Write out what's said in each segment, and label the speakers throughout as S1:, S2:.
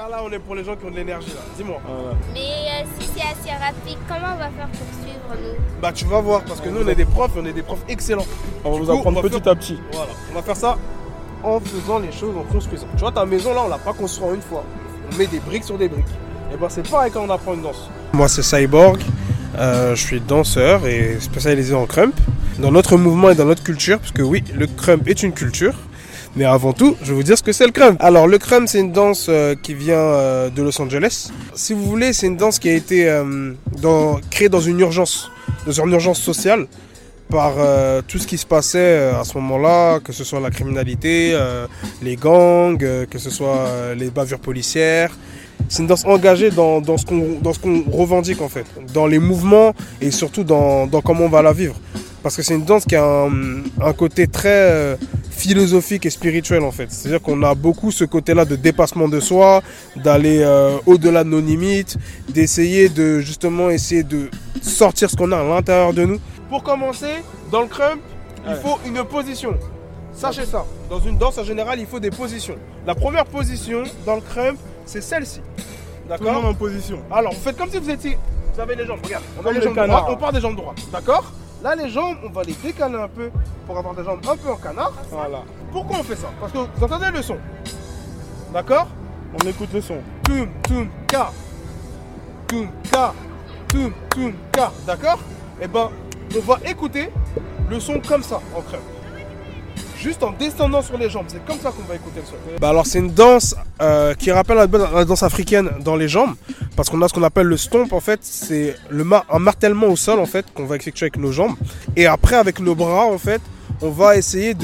S1: Là, on est pour les gens qui ont de l'énergie, là. Dis-moi.
S2: Voilà.
S3: Mais si c'est assez rapide, comment on va faire pour suivre nous?
S1: Bah, tu vas voir, parce que nous, on est des profs, et on est des profs excellents.
S2: On va
S1: Du
S2: vous
S1: coup,
S2: apprendre
S1: on va
S2: petit
S1: faire-
S2: à petit.
S1: Voilà, on va faire ça en faisant les choses, en construisant. Tu vois, ta maison, là, on l'a pas construite en une fois. On met des briques sur des briques. Et ben, c'est pareil quand on apprend une danse. Moi, c'est Cyborg. Je suis danseur et spécialisé en crump. Dans notre mouvement et dans notre culture, parce que oui, le crump est une culture. Mais avant tout, je vais vous dire ce que c'est le crump. Alors, le crump, c'est une danse qui vient de Los Angeles. Si vous voulez, c'est une danse qui a été créée dans une urgence sociale par tout ce qui se passait à ce moment-là, que ce soit la criminalité, les gangs, que ce soit les bavures policières. C'est une danse engagée dans ce qu'on revendique en fait, dans les mouvements et surtout dans comment on va la vivre. Parce que c'est une danse qui a un côté très philosophique et spirituel en fait. C'est-à-dire qu'on a beaucoup ce côté-là de dépassement de soi, d'aller au-delà de nos limites, d'essayer de justement essayer de sortir ce qu'on a à l'intérieur de nous. Pour commencer, dans le crump, il faut une position. Sachez ça, dans une danse en général, il faut des positions. La première position dans le crump, c'est celle-ci.
S2: Tout le monde
S1: D'accord?
S2: en position.
S1: Alors, vous faites comme si vous étiez... Vous avez les jambes, regarde. On a
S2: Comme
S1: les
S2: les
S1: jambes
S2: canards.
S1: droites, on part des jambes droites. D'accord? Là, les jambes, on va les décaler un peu pour avoir des jambes un peu en canard.
S2: Voilà.
S1: Pourquoi on fait ça? Parce que vous entendez le son. D'accord?
S2: On écoute le son.
S1: Toum, toum, ka. Toum, ka. Toum, toum, ka. D'accord? Et ben, on va écouter le son comme ça, en crème. Juste en descendant sur les jambes. C'est comme ça qu'on va écouter le son. Bah alors, c'est une danse qui rappelle la danse africaine dans les jambes. Parce qu'on a ce qu'on appelle le stomp, en fait. C'est un martèlement au sol, en fait, qu'on va effectuer avec nos jambes. Et après, avec nos bras, en fait, on va essayer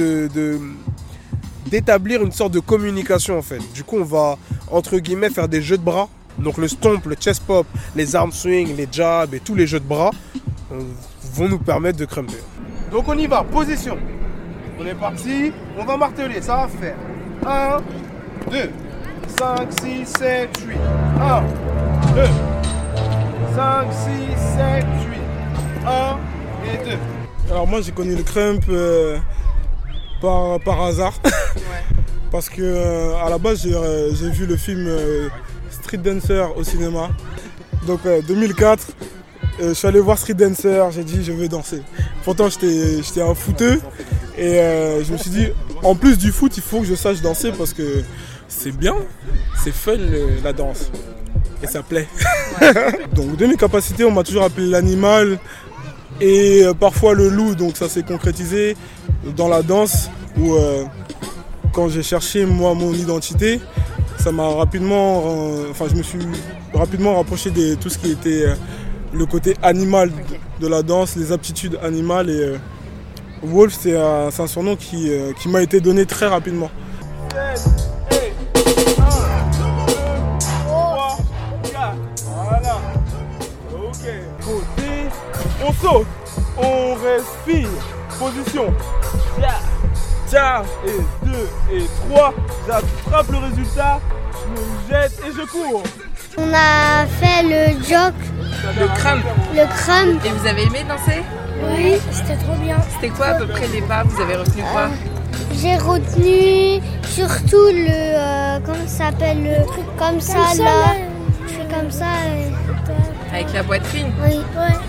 S1: d'établir une sorte de communication en fait. Du coup, on va entre guillemets faire des jeux de bras. Donc le stomp, le chest pop, les arm swing, les jabs et tous les jeux de bras vont nous permettre de crumper. Donc on y va, position. On est parti, on va marteler, ça va faire 1, 2, 5, 6, 7, 8. 1, 2, 5, 6, 7, 8. 1 et 2.
S2: Alors moi j'ai connu le crump par hasard. Parce que à la base j'ai vu le film Street Dancer au cinéma. Donc 2004, je suis allé voir Street Dancer, j'ai dit je vais danser. Pourtant j'étais un footeux et je me suis dit en plus du foot il faut que je sache danser parce que c'est bien, c'est fun la danse et ça plaît. Donc de mes capacités on m'a toujours appelé l'animal et parfois le loup, donc ça s'est concrétisé dans la danse où quand j'ai cherché moi mon identité, ça m'a rapidement, je me suis rapidement rapproché de tout ce qui était le côté animal de la danse, les aptitudes animales et Wolf c'est un surnom qui m'a été donné très rapidement.
S1: 7, 8, 1, 2, 3, 4, voilà. Ok. Côté, on saute, on respire, position. Tiens, et 2 et 3, j'attrape le résultat, je me jette et je cours.
S4: On a fait le jog,
S5: Le crump.
S4: le crump.
S5: Et vous avez aimé danser?
S4: Oui, c'était trop bien.
S5: C'était quoi à peu près les pas? Vous avez retenu quoi?
S4: J'ai retenu surtout le, comment ça s'appelle, le truc comme ça là. Je fais comme ça.
S5: Avec la poitrine?
S4: Oui.